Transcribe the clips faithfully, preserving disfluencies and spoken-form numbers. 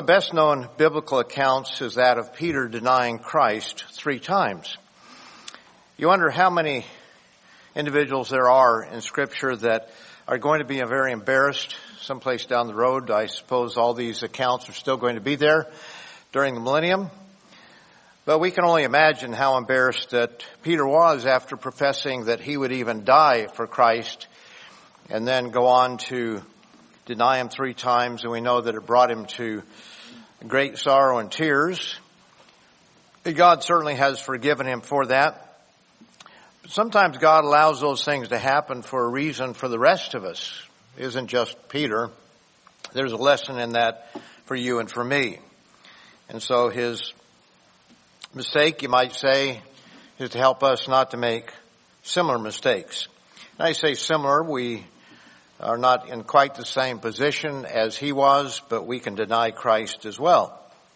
of the best known biblical accounts is that of Peter denying Christ three times. You wonder how many individuals there are in Scripture that are going to be very embarrassed someplace down the road. I suppose all these accounts are still going to be there during the millennium. But we can only imagine how embarrassed that Peter was after professing that he would even die for Christ and then go on to deny him three times. And we know that it brought him to great sorrow and tears. God certainly has forgiven him for that. But sometimes God allows those things to happen for a reason for the rest of us. It isn't just Peter. There's a lesson in that for you and for me. And so his mistake, you might say, is to help us not to make similar mistakes. And I say similar, we are not in quite the same position as he was, but we can deny Christ as well.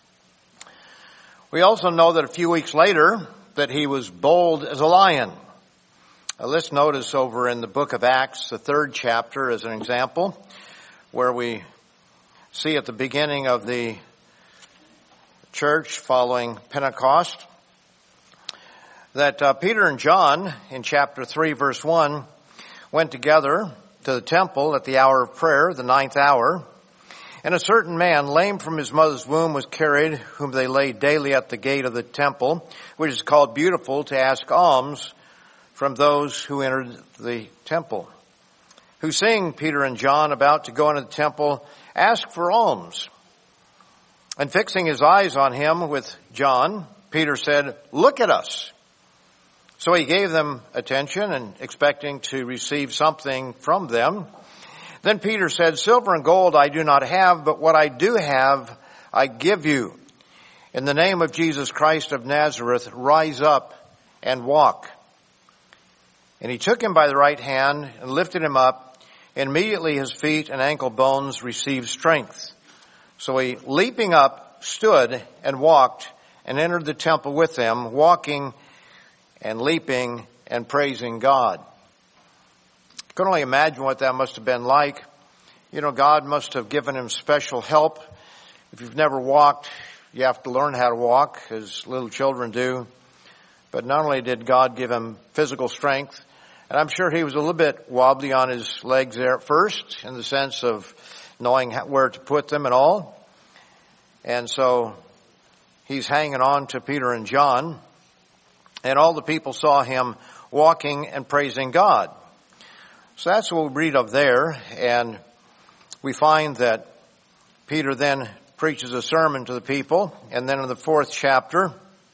We also know that a few weeks later that he was bold as a lion. Now, let's notice over in the book of Acts, the third chapter as an example, where we see at the beginning of the church following Pentecost that uh, Peter and John in chapter three verse one went together to the temple at the hour of prayer, the ninth hour, and a certain man lame from his mother's womb was carried, whom they laid daily at the gate of the temple, which is called Beautiful, to ask alms from those who entered the temple, who, seeing Peter and John about to go into the temple, asked for alms. And fixing his eyes on him with John, Peter said, "Look at us." So he gave them attention and expecting to receive something from them. Then Peter said, "Silver and gold I do not have, but what I do have I give you. In the name of Jesus Christ of Nazareth, rise up and walk." And he took him by the right hand and lifted him up. And immediately his feet and ankle bones received strength. So he, leaping up, stood and walked and entered the temple with them, walking and leaping and praising God. I can only imagine what that must have been like. You know, God must have given him special help. If you've never walked, you have to learn how to walk, as little children do. But not only did God give him physical strength, and I'm sure he was a little bit wobbly on his legs there at first, in the sense of knowing where to put them and all. And so he's hanging on to Peter and John. And all the people saw him walking and praising God. So that's what we read of there. And we find that Peter then preaches a sermon to the people. And then in the fourth chapter,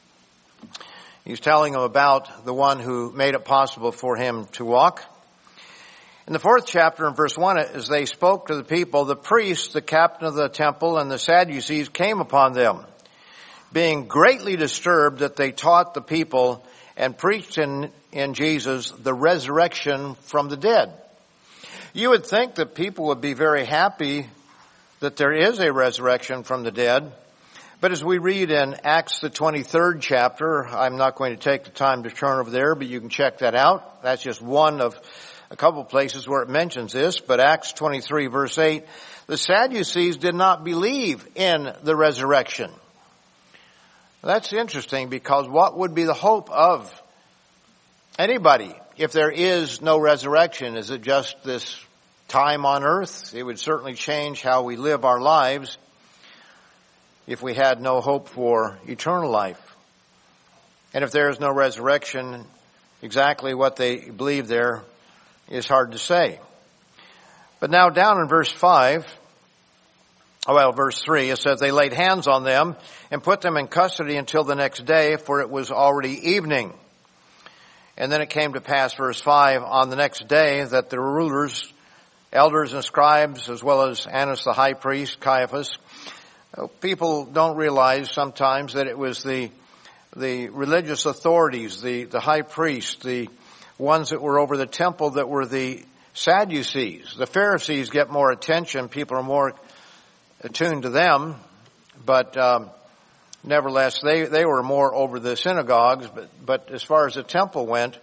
he's telling them about the one who made it possible for him to walk. In the fourth chapter, in verse one, as they spoke to the people, the priests, the captain of the temple, and the Sadducees came upon them, being greatly disturbed that they taught the people and preached in, in Jesus the resurrection from the dead. You would think that people would be very happy that there is a resurrection from the dead. But as we read in Acts, the twenty-third chapter, I'm not going to take the time to turn over there, but you can check that out. That's just one of a couple places where it mentions this. But Acts twenty-three, verse eight, the Sadducees did not believe in the resurrection. That's interesting, because what would be the hope of anybody if there is no resurrection? Is it just this time on earth? It would certainly change how we live our lives if we had no hope for eternal life. And if there is no resurrection, exactly what they believe there is hard to say. But now down in verse five, oh, well, verse three, it says, they laid hands on them and put them in custody until the next day, for it was already evening. And then it came to pass, verse five, on the next day that the rulers, elders and scribes, as well as Annas the high priest, Caiaphas, people don't realize sometimes that it was the the religious authorities, the, the high priest, the ones that were over the temple that were the Sadducees. The Pharisees get more attention. People are more attuned to them. But um, nevertheless, they, they were more over the synagogues. But, but as far as the temple went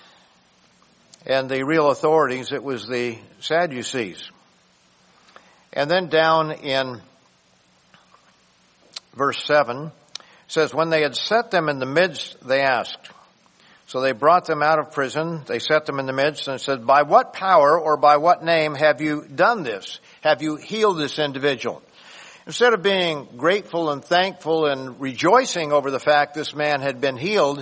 and the real authorities, it was the Sadducees. And then down in verse seven, says, when they had set them in the midst, they asked. So they brought them out of prison. They set them in the midst and said, by what power or by what name have you done this? Have you healed this individual? Instead of being grateful and thankful and rejoicing over the fact this man had been healed,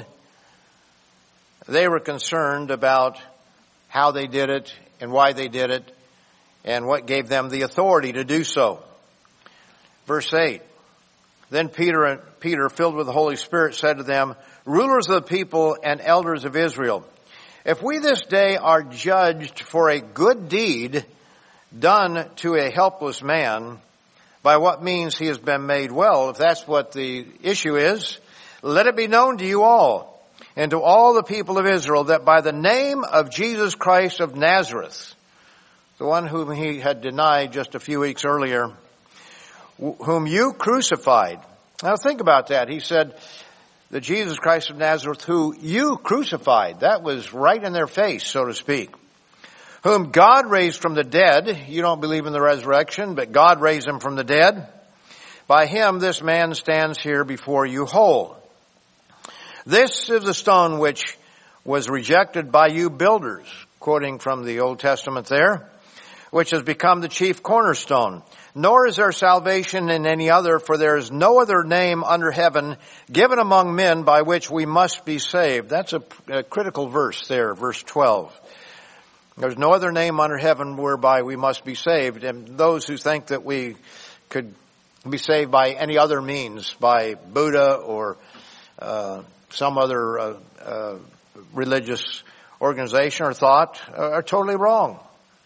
they were concerned about how they did it and why they did it and what gave them the authority to do so. Verse eight, then Peter, Peter, filled with the Holy Spirit, said to them, rulers of the people and elders of Israel, if we this day are judged for a good deed done to a helpless man, by what means he has been made well, if that's what the issue is, let it be known to you all and to all the people of Israel that by the name of Jesus Christ of Nazareth, the one whom he had denied just a few weeks earlier, whom you crucified. Now think about that. He said, the Jesus Christ of Nazareth, who you crucified. That was right in their face, so to speak. Whom God raised from the dead. You don't believe in the resurrection, but God raised him from the dead. By him, this man stands here before you whole. This is the stone which was rejected by you builders, quoting from the Old Testament there, which has become the chief cornerstone. Nor is there salvation in any other, for there is no other name under heaven given among men by which we must be saved. That's a, a critical verse there, verse twelve. There's no other name under heaven whereby we must be saved. And those who think that we could be saved by any other means, by Buddha or uh, some other uh, uh, religious organization or thought, are, are totally wrong.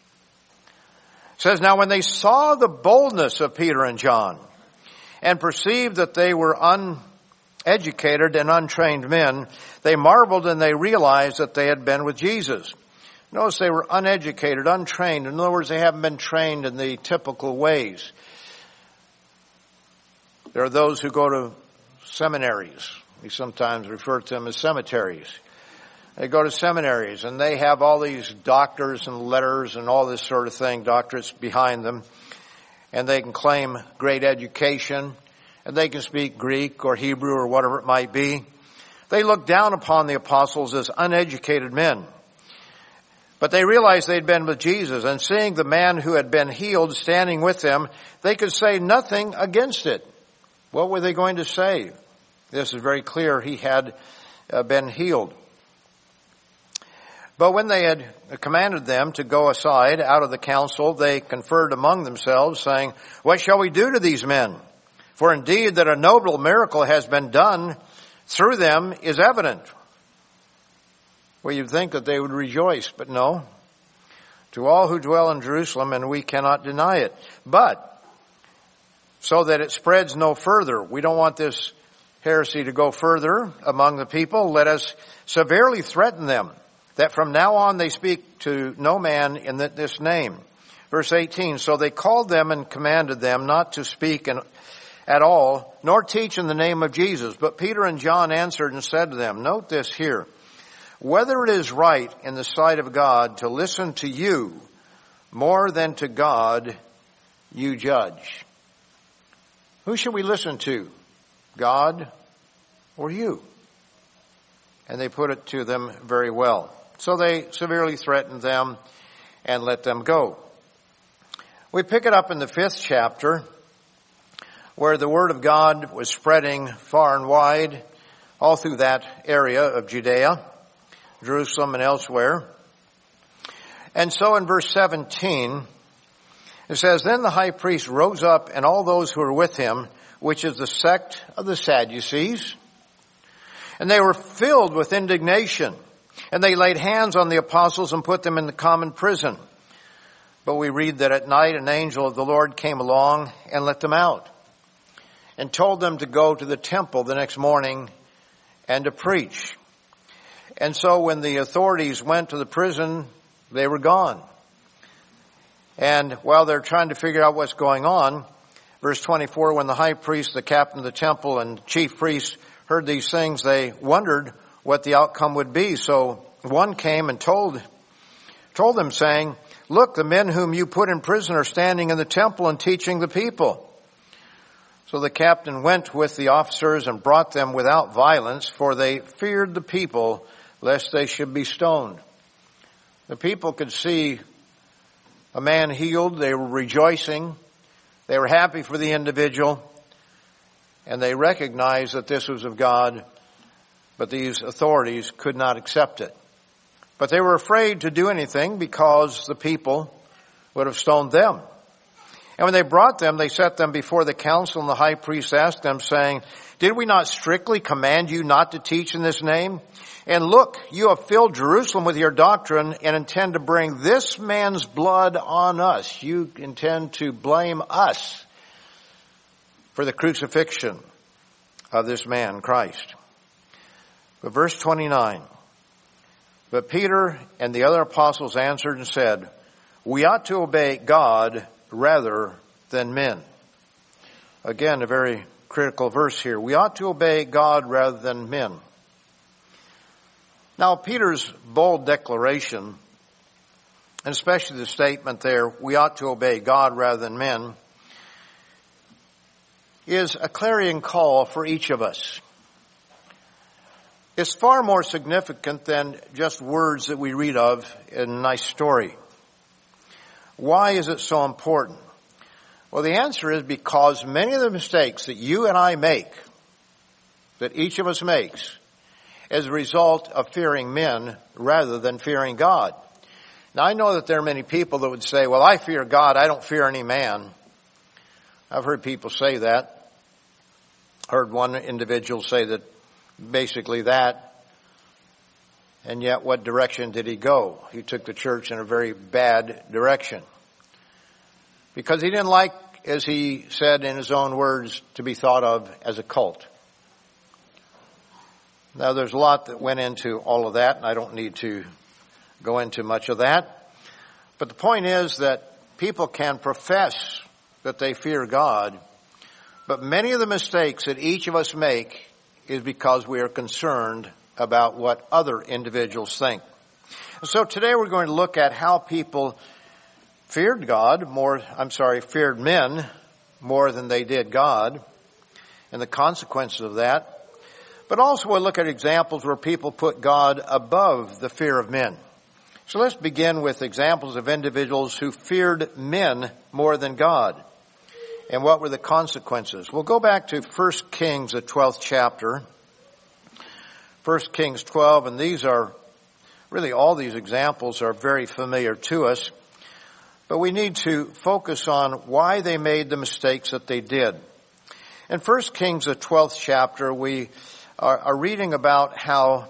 It says, now when they saw the boldness of Peter and John and perceived that they were uneducated and untrained men, they marveled and they realized that they had been with Jesus. Notice they were uneducated, untrained. In other words, they haven't been trained in the typical ways. There are those who go to seminaries. We sometimes refer to them as cemeteries. They go to seminaries and they have all these doctors and letters and all this sort of thing, doctorates behind them. And they can claim great education and they can speak Greek or Hebrew or whatever it might be. They look down upon the apostles as uneducated men. But they realized they'd been with Jesus, and seeing the man who had been healed standing with them, they could say nothing against it. What were they going to say? This is very clear. He had uh, been healed. But when they had commanded them to go aside out of the council, they conferred among themselves, saying, what shall we do to these men? For indeed that a notable miracle has been done through them is evident. Well, you'd think that they would rejoice, but no. To all who dwell in Jerusalem, and we cannot deny it. But, so that it spreads no further, we don't want this heresy to go further among the people, let us severely threaten them, that from now on they speak to no man in this name. Verse eighteen, so they called them and commanded them not to speak in, at all, nor teach in the name of Jesus. But Peter and John answered and said to them, note this here, whether it is right in the sight of God to listen to you more than to God, you judge. Who should we listen to? God or you? And they put it to them very well. So they severely threatened them and let them go. We pick it up in the fifth chapter where the word of God was spreading far and wide all through that area of Judea, Jerusalem and elsewhere. And so in verse seventeen, it says, then the high priest rose up and all those who were with him, which is the sect of the Sadducees, and they were filled with indignation, and they laid hands on the apostles and put them in the common prison. But we read that at night an angel of the Lord came along and let them out and told them to go to the temple the next morning and to preach. And so when the authorities went to the prison, they were gone. And while they're trying to figure out what's going on, verse twenty-four, when the high priest, the captain of the temple, and chief priests heard these things, they wondered what the outcome would be. So one came and told, told them, saying, look, the men whom you put in prison are standing in the temple and teaching the people. So the captain went with the officers and brought them without violence, for they feared the people, lest they should be stoned. The people could see a man healed. They were rejoicing. They were happy for the individual. And they recognized that this was of God, but these authorities could not accept it. But they were afraid to do anything because the people would have stoned them. And when they brought them, they set them before the council, and the high priest asked them, saying, "Did we not strictly command you not to teach in this name? And look, you have filled Jerusalem with your doctrine and intend to bring this man's blood on us." You intend to blame us for the crucifixion of this man, Christ. But verse twenty-nine, "But Peter and the other apostles answered and said, we ought to obey God rather than men." Again, a very critical verse here. We ought to obey God rather than men. Now, Peter's bold declaration, and especially the statement there, we ought to obey God rather than men, is a clarion call for each of us. It's far more significant than just words that we read of in a nice story. Why is it so important? Well, the answer is because many of the mistakes that you and I make, that each of us makes, as a result of fearing men rather than fearing God. Now, I know that there are many people that would say, well, I fear God, I don't fear any man. I've heard people say that. Heard one individual say that basically that. And yet, what direction did he go? He took the church in a very bad direction. Because he didn't like, as he said in his own words, to be thought of as a cult. Now, there's a lot that went into all of that, and I don't need to go into much of that. But the point is that people can profess that they fear God, but many of the mistakes that each of us make is because we are concerned about what other individuals think. So today we're going to look at how people feared God more, I'm sorry, feared men more than they did God, and the consequences of that. But also we'll look at examples where people put God above the fear of men. So let's begin with examples of individuals who feared men more than God. And what were the consequences? We'll go back to First Kings, the twelfth chapter. First Kings twelve, and these are, really all these examples are very familiar to us. But we need to focus on why they made the mistakes that they did. In First Kings, the twelfth chapter, we are, are reading about how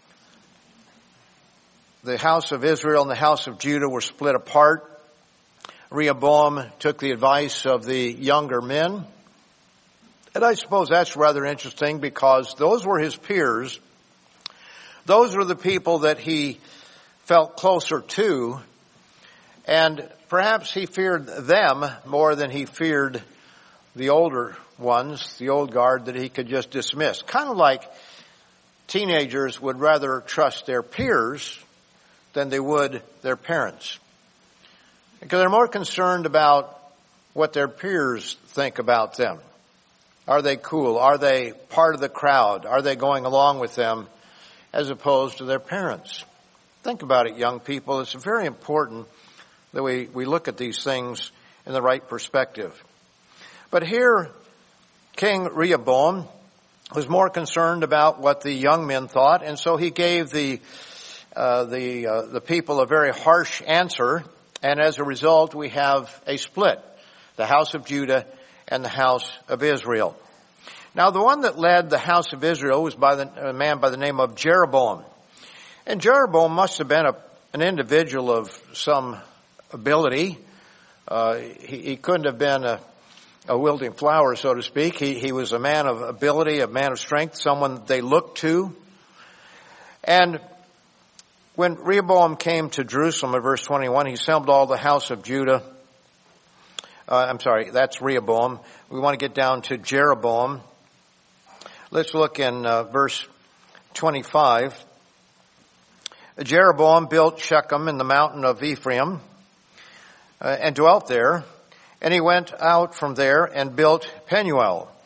the house of Israel and the house of Judah were split apart. Rehoboam took the advice of the younger men. And I suppose that's rather interesting because those were his peers. Those were the people that he felt closer to. And perhaps he feared them more than he feared the older ones, the old guard that he could just dismiss. Kind of like teenagers would rather trust their peers than they would their parents. Because they're more concerned about what their peers think about them. Are they cool? Are they part of the crowd? Are they going along with them as opposed to their parents? Think about it, young people. It's very important that we, we look at these things in the right perspective. But here, King Rehoboam was more concerned about what the young men thought, and so he gave the uh, the uh, the people a very harsh answer. And as a result, we have a split, the house of Judah and the house of Israel. Now, the one that led the house of Israel was by the, a man by the name of Jeroboam. And Jeroboam must have been a, an individual of some ability. Uh, he, he couldn't have been a, a wilting flower, so to speak. He, he was a man of ability, a man of strength, someone they looked to. And when Rehoboam came to Jerusalem in verse twenty-one, he assembled all the house of Judah. Uh, I'm sorry, that's Rehoboam. We want to get down to Jeroboam. Let's look in uh, verse twenty-five. Jeroboam built Shechem in the mountain of Ephraim uh, and dwelt there. And he went out from there and built Penuel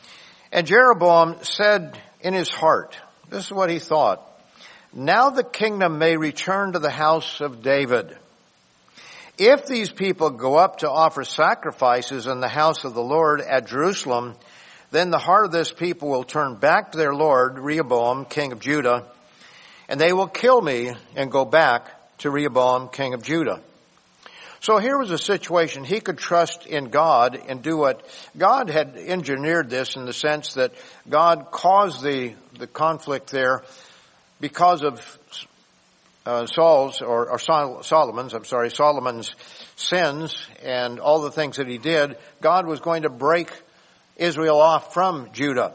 And Jeroboam said in his heart, this is what he thought, now the kingdom may return to the house of David. If these people go up to offer sacrifices in the house of the Lord at Jerusalem, then the heart of this people will turn back to their Lord, Rehoboam, king of Judah, and they will kill me and go back to Rehoboam, king of Judah. So here was a situation. He could trust in God and do what God had engineered this in the sense that God caused the, the conflict there because of uh, Saul's or, or Sol- Solomon's, I'm sorry, Solomon's sins and all the things that he did. God was going to break Israel off from Judah.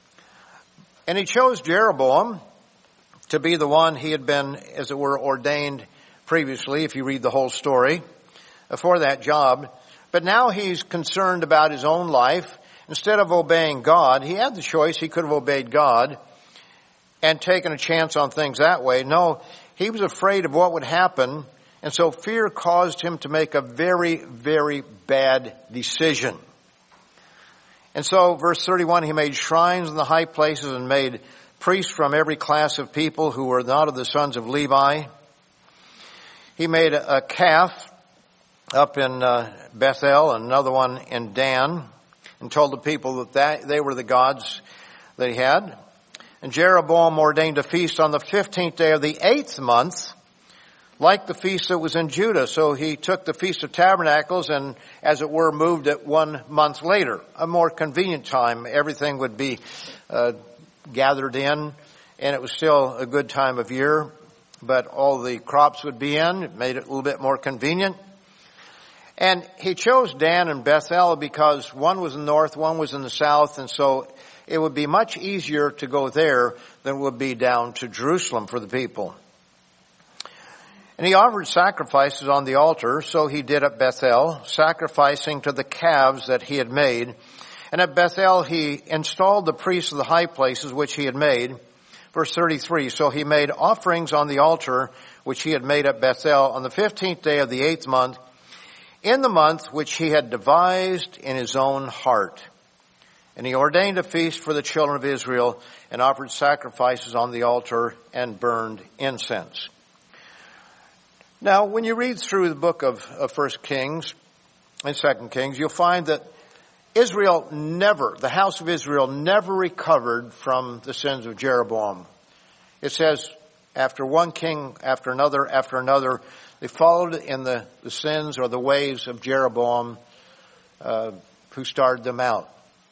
And he chose Jeroboam to be the one he had been, as it were, ordained previously, if you read the whole story, for that job. But now he's concerned about his own life. Instead of obeying God, he had the choice. He could have obeyed God and taken a chance on things that way. No, he was afraid of what would happen. And so fear caused him to make a very, very bad decision. And so, verse thirty-one, he made shrines in the high places and made priests from every class of people who were not of the sons of Levi. He made a, a calf up in uh, Bethel and another one in Dan and told the people that, that they were the gods that he had. And Jeroboam ordained a feast on the fifteenth day of the eighth month, like the feast that was in Judah. So he took the Feast of Tabernacles and, as it were, moved it one month later, a more convenient time. Everything would be uh, gathered in, and it was still a good time of year, but all the crops would be in. It made it a little bit more convenient. And he chose Dan and Bethel because one was in the north, one was in the south, and so it would be much easier to go there than it would be down to Jerusalem for the people. And he offered sacrifices on the altar, so he did at Bethel, sacrificing to the calves that he had made. And at Bethel he installed the priests of the high places which he had made. Verse thirty-three, so he made offerings on the altar which he had made at Bethel on the fifteenth day of the eighth month, in the month which he had devised in his own heart. And he ordained a feast for the children of Israel and offered sacrifices on the altar and burned incense. Now, when you read through the book of, of First Kings and Second Kings, you'll find that Israel never, the house of Israel never recovered from the sins of Jeroboam. It says, after one king, after another, after another, they followed in the, the sins or the ways of Jeroboam, uh, who started them out.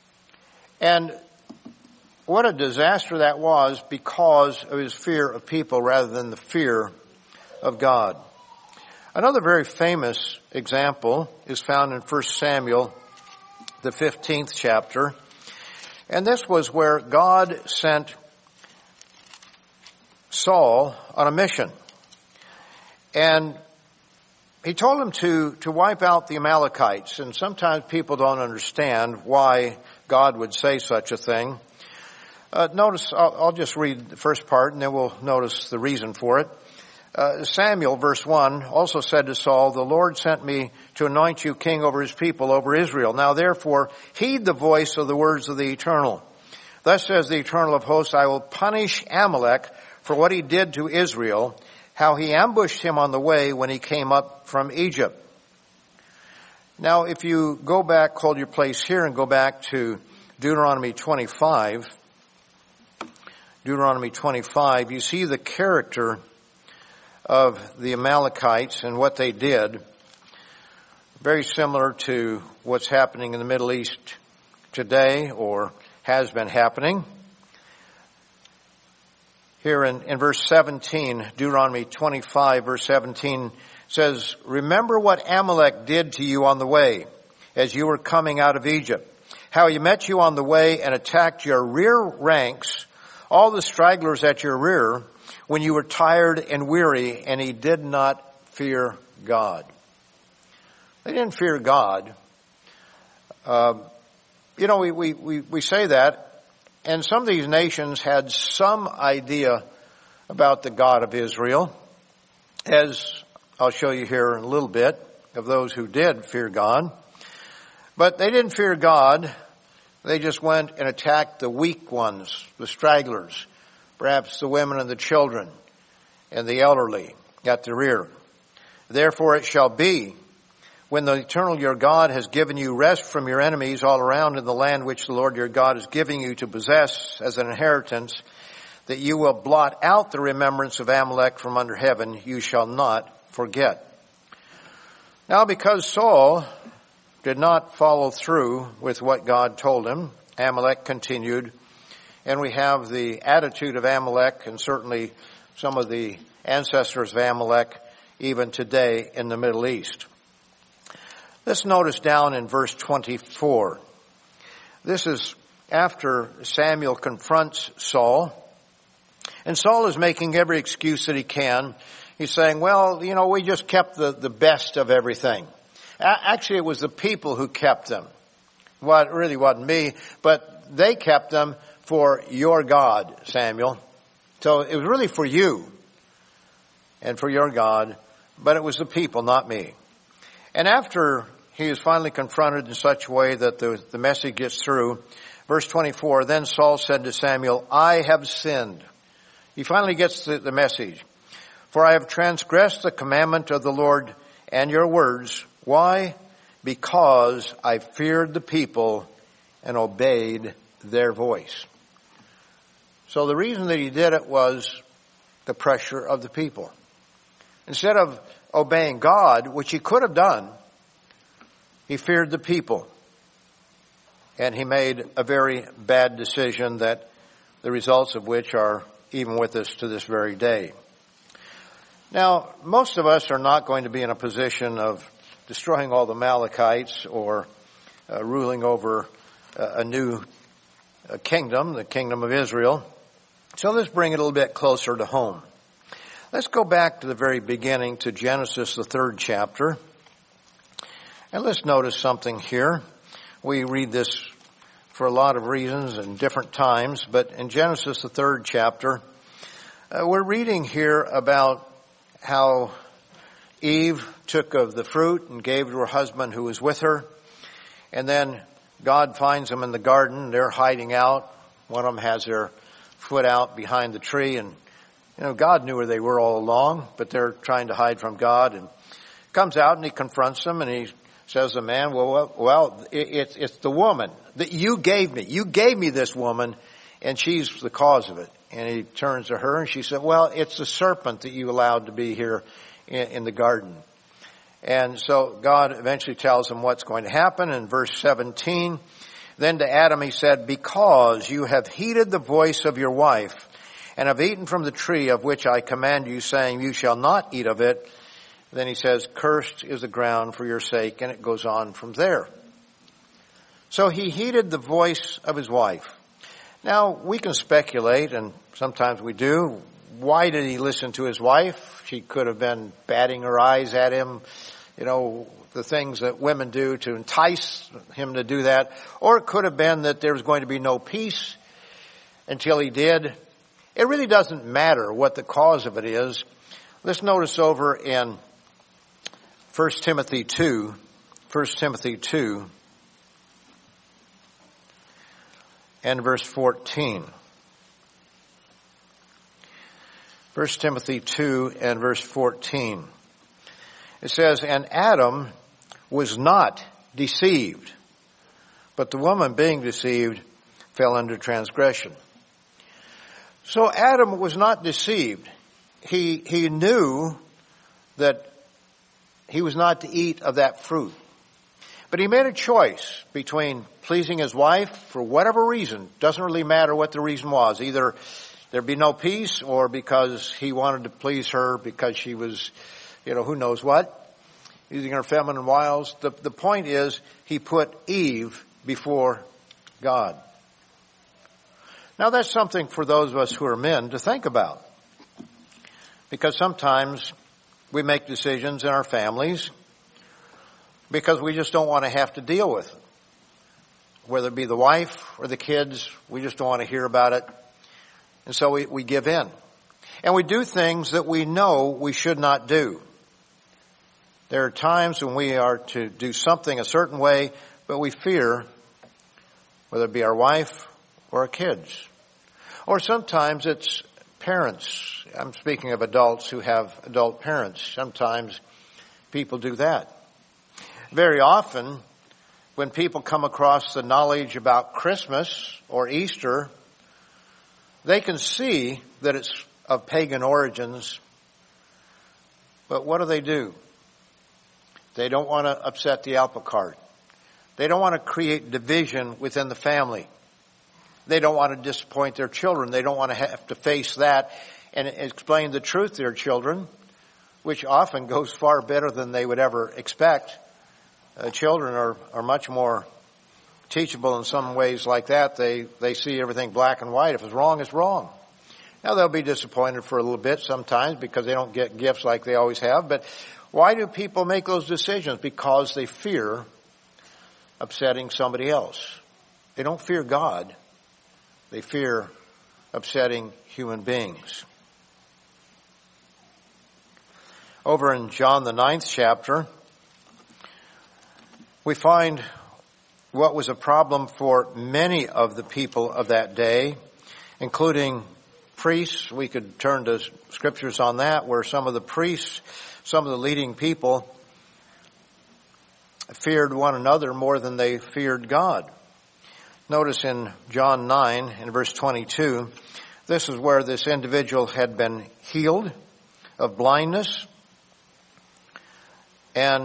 And what a disaster that was because of his fear of people rather than the fear of God. Another very famous example is found in First Samuel, the fifteenth chapter. And this was where God sent Saul on a mission. And he told him to, to wipe out the Amalekites. And sometimes people don't understand why God would say such a thing. Uh, notice, I'll, I'll just read the first part and then we'll notice the reason for it. Uh, Samuel, verse one, also said to Saul, the Lord sent me to anoint you king over his people, over Israel. Now therefore, heed the voice of the words of the Eternal. Thus says the Eternal of hosts, I will punish Amalek for what he did to Israel, how he ambushed him on the way when he came up from Egypt. Now, if you go back, hold your place here and go back to Deuteronomy twenty-five, Deuteronomy twenty-five, you see the character of the Amalekites and what they did. Very similar to what's happening in the Middle East today or has been happening. Here in, in verse seventeen, Deuteronomy twenty-five, verse seventeen says, remember what Amalek did to you on the way as you were coming out of Egypt, how he met you on the way and attacked your rear ranks, all the stragglers at your rear, when you were tired and weary, and he did not fear God. They didn't fear God. Uh, you know, we, we, we, we say that, and some of these nations had some idea about the God of Israel, as I'll show you here in a little bit, of those who did fear God. But they didn't fear God They just went and attacked the weak ones, the stragglers, perhaps the women and the children and the elderly at the rear. Therefore it shall be, when the eternal your God has given you rest from your enemies all around in the land which the Lord your God is giving you to possess as an inheritance, that you will blot out the remembrance of Amalek from under heaven. You shall not forget. Now, because Saul did not follow through with what God told him, Amalek continued, and we have the attitude of Amalek and certainly some of the ancestors of Amalek even today in the Middle East. Let's notice down in verse twenty-four. This is after Samuel confronts Saul, and Saul is making every excuse that he can. He's saying, well, you know, we just kept the, the best of everything. Actually, it was the people who kept them. Well, it really wasn't me, but they kept them for your God, Samuel. So it was really for you and for your God, but it was the people, not me. And after he is finally confronted in such a way that the, the message gets through, verse twenty-four, then Saul said to Samuel, I have sinned. He finally gets the, the message. For I have transgressed the commandment of the Lord and your words. Why? Because I feared the people and obeyed their voice. So the reason that he did it was the pressure of the people. Instead of obeying God, which he could have done, he feared the people. And he made a very bad decision that the results of which are even with us to this very day. Now, most of us are not going to be in a position of destroying all the Amalekites or uh, ruling over uh, a new uh, kingdom, the kingdom of Israel. So let's bring it a little bit closer to home. Let's go back to the very beginning, to Genesis, the third chapter. And let's notice something here. We read this for a lot of reasons and different times, but in Genesis, the third chapter, uh, we're reading here about how Eve took of the fruit and gave to her husband who was with her. And then God finds them in the garden. They're hiding out. One of them has their foot out behind the tree. And, you know, God knew where they were all along, but they're trying to hide from God. And comes out and he confronts them and he says to the man, well, well, well it, it's, it's the woman that you gave me. You gave me this woman and she's the cause of it. And he turns to her and she said, well, it's the serpent that you allowed to be here in, in the garden. And so God eventually tells him what's going to happen in verse seventeen. Then to Adam he said, because you have heeded the voice of your wife and have eaten from the tree of which I command you, saying, you shall not eat of it. Then he says, cursed is the ground for your sake. And it goes on from there. So he heeded the voice of his wife. Now, we can speculate, and sometimes we do. Why did he listen to his wife? She could have been batting her eyes at him, you know, the things that women do to entice him to do that. Or it could have been that there was going to be no peace until he did. It really doesn't matter what the cause of it is. Let's notice over in First Timothy two, First Timothy two, and verse fourteen. First Timothy two and verse fourteen. It says, and Adam was not deceived, but the woman being deceived fell under transgression. So Adam was not deceived. He, he knew that he was not to eat of that fruit. But he made a choice between pleasing his wife for whatever reason. Doesn't really matter what the reason was. Either there'd be no peace or because he wanted to please her because she was, you know, who knows what, using her feminine wiles. The, the point is he put Eve before God. Now that's something for those of us who are men to think about. Because sometimes we make decisions in our families because we just don't want to have to deal with it. Whether it be the wife or the kids, we just don't want to hear about it. And so we, we give in. And we do things that we know we should not do. There are times when we are to do something a certain way, but we fear whether it be our wife or our kids. Or sometimes it's parents. I'm speaking of adults who have adult parents. Sometimes people do that. Very often, when people come across the knowledge about Christmas or Easter, they can see that it's of pagan origins, but what do they do? They don't want to upset the apple cart. They don't want to create division within the family. They don't want to disappoint their children. They don't want to have to face that and explain the truth to their children, which often goes far better than they would ever expect. Uh, children are, are much more teachable in some ways like that. They, they see everything black and white. If it's wrong, it's wrong. Now, they'll be disappointed for a little bit sometimes because they don't get gifts like they always have. But why do people make those decisions? Because they fear upsetting somebody else. They don't fear God. They fear upsetting human beings. Over in John the ninth chapter, we find what was a problem for many of the people of that day, including priests. We could turn to scriptures on that, where some of the priests, some of the leading people, feared one another more than they feared God. Notice in John nine, in verse twenty-two, this is where this individual had been healed of blindness. And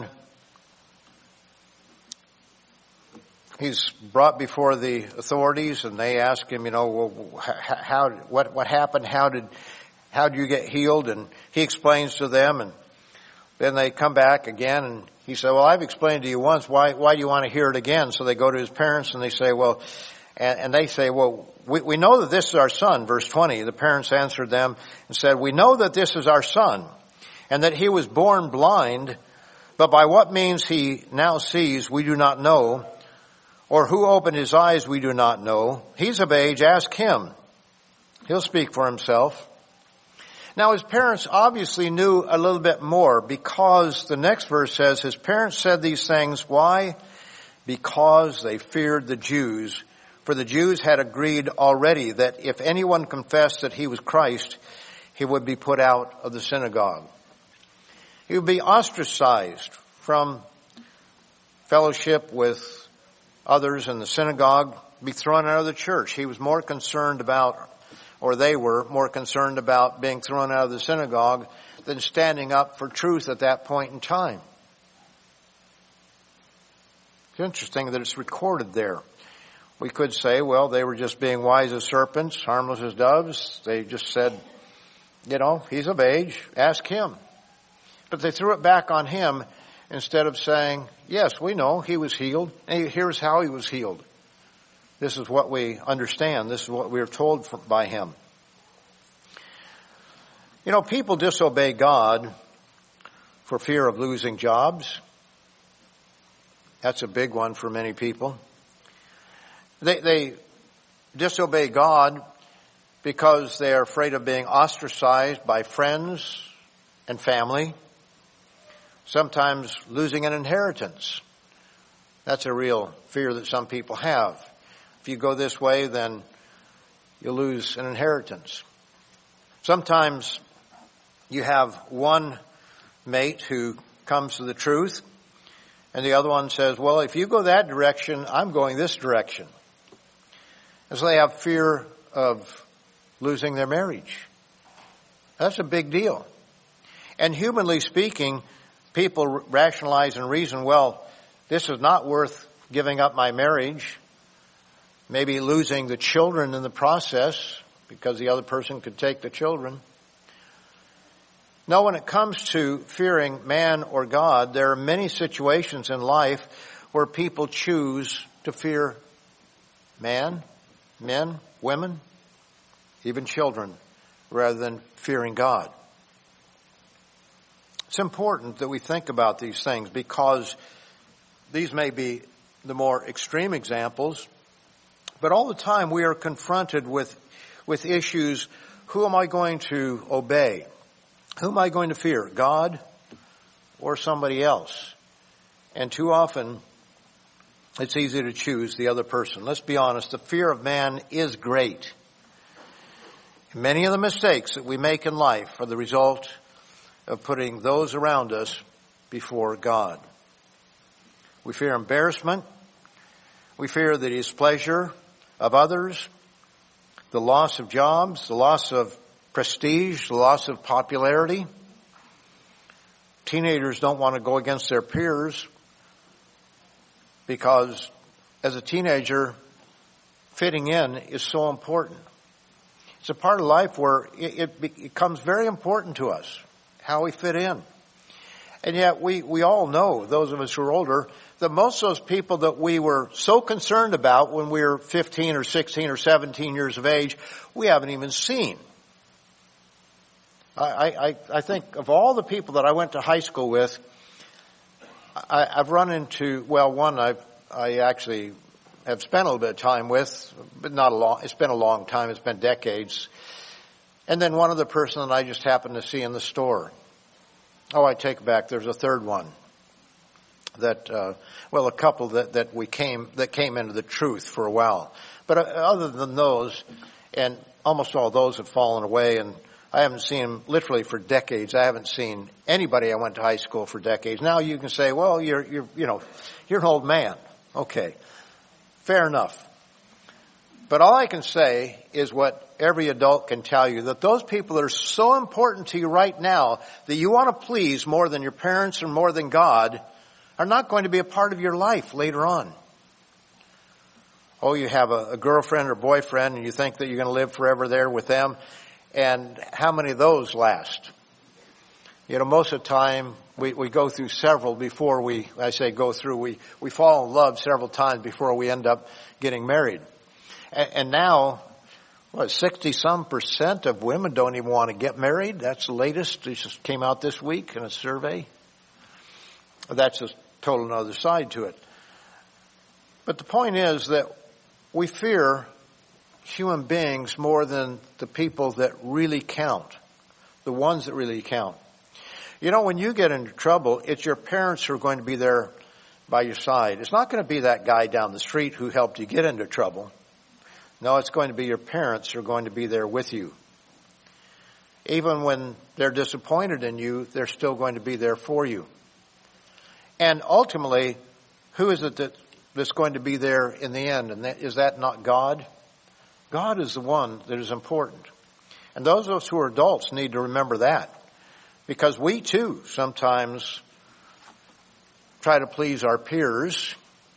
he's brought before the authorities, and they ask him, you know, well, how, what, what happened? How did, how did you get healed? And he explains to them, and then they come back again, and he said, well, I've explained to you once. Why, why do you want to hear it again? So they go to his parents, and they say, well, and, and they say, well, we, we know that this is our son. Verse twenty, the parents answered them and said, we know that this is our son, and that he was born blind, but by what means he now sees, we do not know. Or who opened his eyes, we do not know. He's of age, ask him. He'll speak for himself. Now his parents obviously knew a little bit more, because the next verse says his parents said these things. Why? Because they feared the Jews. For the Jews had agreed already that if anyone confessed that he was Christ, he would be put out of the synagogue. He would be ostracized from fellowship with others in the synagogue, be thrown out of the church. He was more concerned about, or they were more concerned about being thrown out of the synagogue than standing up for truth at that point in time. It's interesting that it's recorded there. We could say, well, they were just being wise as serpents, harmless as doves. They just said, you know, he's of age, ask him. But they threw it back on him instead of saying, yes, we know he was healed, and here's how he was healed. This is what we understand. This is what we are told by him. You know, people disobey God for fear of losing jobs. That's a big one for many people. They, they disobey God because they are afraid of being ostracized by friends and family. Sometimes losing an inheritance. That's a real fear that some people have. If you go this way, then you'll lose an inheritance. Sometimes you have one mate who comes to the truth, and the other one says, well, if you go that direction, I'm going this direction. And so they have fear of losing their marriage. That's a big deal. And humanly speaking, people rationalize and reason, well, this is not worth giving up my marriage, maybe losing the children in the process because the other person could take the children. No, when it comes to fearing man or God, there are many situations in life where people choose to fear man, men, women, even children, rather than fearing God. It's important that we think about these things because these may be the more extreme examples, but all the time we are confronted with, with issues. Who am I going to obey? Who am I going to fear? God or somebody else? And too often it's easy to choose the other person. Let's be honest, the fear of man is great. Many of the mistakes that we make in life are the result of putting those around us before God. We fear embarrassment. We fear the displeasure of others, the loss of jobs, the loss of prestige, the loss of popularity. Teenagers don't want to go against their peers because as a teenager, fitting in is so important. It's a part of life where it, it becomes very important to us, how we fit in. And yet we, we all know, those of us who are older, that most of those people that we were so concerned about when we were fifteen or sixteen or seventeen years of age, we haven't even seen. I, I, I think of all the people that I went to high school with, I, I've run into, well, one I've, I actually have spent a little bit of time with, but not a long, it's been a long time, it's been decades. And then one other person that I just happened to see in the store. Oh, I take it back, there's a third one. That, uh, well, a couple that, that we came, that came into the truth for a while. But uh, other than those, and almost all those have fallen away, and I haven't seen them literally for decades. I haven't seen anybody I went to high school for decades. Now you can say, well, you're, you're, you know, you're an old man. Okay. Fair enough. But all I can say is what every adult can tell you, that those people that are so important to you right now that you want to please more than your parents or more than God are not going to be a part of your life later on. Oh, you have a, a girlfriend or boyfriend and you think that you're going to live forever there with them. And how many of those last? You know, most of the time we, we go through several before we, I say go through, we, we fall in love several times before we end up getting married. And, and now, what, sixty some percent of women don't even want to get married. That's the latest. It just came out this week in a survey. That's a total other side to it. But the point is that we fear human beings more than the people that really count, the ones that really count. You know, when you get into trouble, it's your parents who are going to be there by your side. It's not going to be that guy down the street who helped you get into trouble. No, it's going to be your parents who are going to be there with you. Even when they're disappointed in you, they're still going to be there for you. And ultimately, who is it that, that's going to be there in the end? And that, is that not God? God is the one that is important. And those of us who are adults need to remember that. Because we too sometimes try to please our peers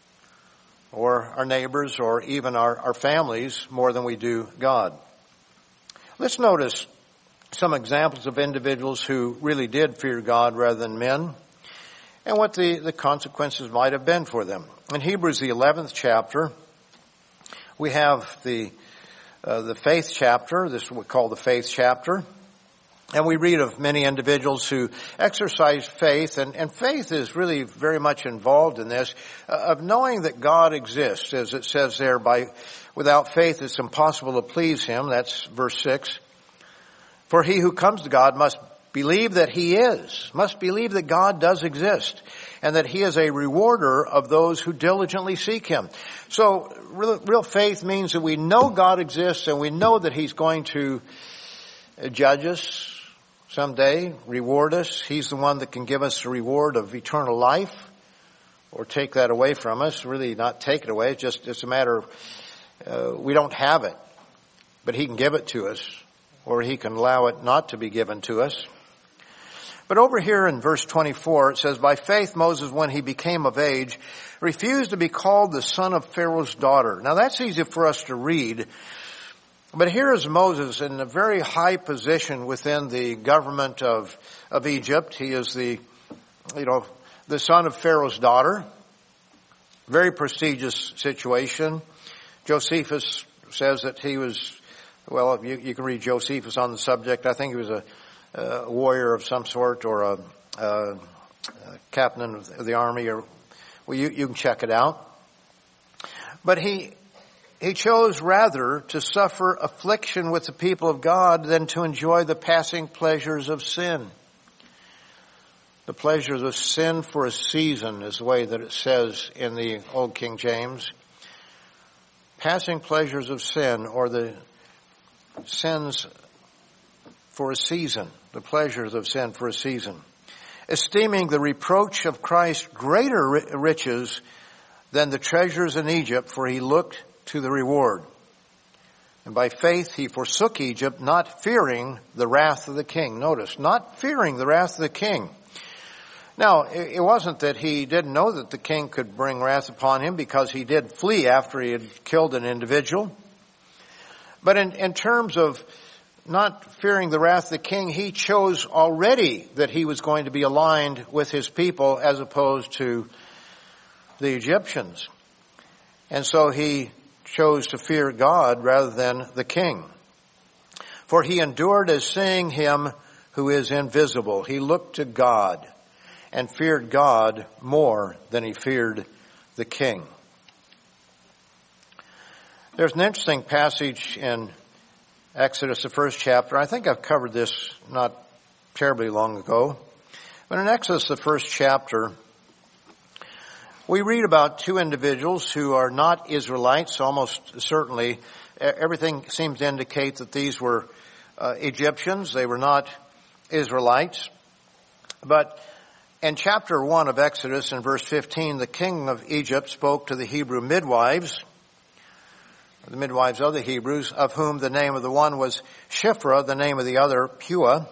or our neighbors or even our, our families more than we do God. Let's notice some examples of individuals who really did fear God rather than men and what the, the consequences might have been for them. In Hebrews, the eleventh chapter, we have the Uh, the faith chapter. This is what we call the faith chapter. And we read of many individuals who exercise faith, and, and faith is really very much involved in this, uh, of knowing that God exists, as it says there, by without faith it's impossible to please him. That's verse six. For he who comes to God must believe that he is, must believe that God does exist, and that he is a rewarder of those who diligently seek him. So real, real faith means that we know God exists and we know that he's going to judge us someday, reward us. He's the one that can give us the reward of eternal life or take that away from us. Really not take it away. It's just it's a matter of uh, we don't have it, but he can give it to us or he can allow it not to be given to us. But over here in verse twenty-four, it says, by faith Moses, when he became of age, refused to be called the son of Pharaoh's daughter. Now that's easy for us to read. But here is Moses in a very high position within the government of, of Egypt. He is the, you know, the son of Pharaoh's daughter. Very prestigious situation. Josephus says that he was, well, you, you can read Josephus on the subject. I think he was a, a warrior of some sort or a, a, a captain of the army, or well, you, you can check it out. But he he chose rather to suffer affliction with the people of God than to enjoy the passing pleasures of sin. The pleasures of sin for a season is the way that it says in the Old King James. Passing pleasures of sin, or the sins for a season, the pleasures of sin for a season. Esteeming the reproach of Christ greater riches than the treasures in Egypt, for he looked to the reward. And by faith he forsook Egypt, not fearing the wrath of the king. Notice, not fearing the wrath of the king. Now, it wasn't that he didn't know that the king could bring wrath upon him, because he did flee after he had killed an individual. But in, in terms of not fearing the wrath of the king, he chose already that he was going to be aligned with his people as opposed to the Egyptians. And so he chose to fear God rather than the king. For he endured as seeing him who is invisible. He looked to God and feared God more than he feared the king. There's an interesting passage in Exodus, the first chapter. I think I've covered this not terribly long ago. But in Exodus, the first chapter, we read about two individuals who are not Israelites. Almost certainly, everything seems to indicate that these were uh, Egyptians. They were not Israelites. But in chapter one of Exodus, in verse fifteen, the king of Egypt spoke to the Hebrew midwives, the midwives of the Hebrews, of whom the name of the one was Shiphrah, the name of the other Puah.